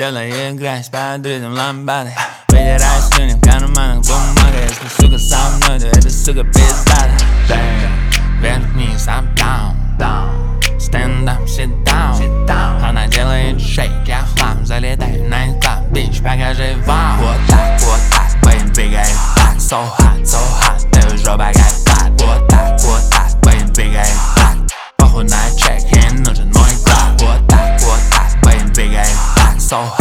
делает грязь под ритм ламбады. Вытираю слюни в карманах бумага. Если сука со мной, то эта сука пиздата. Вверх-вниз, up-down, stand-up, sit-down. Она делает шейк, я в хлам. Залетаю на инклам, бич, покажи вам. Вот так, бэйн двигает так. So hot, ты в жопе как плат. Вот так, бэйн двигает так. Похуй на чек, и нужен мой клад. Вот так, бэйн двигает так. So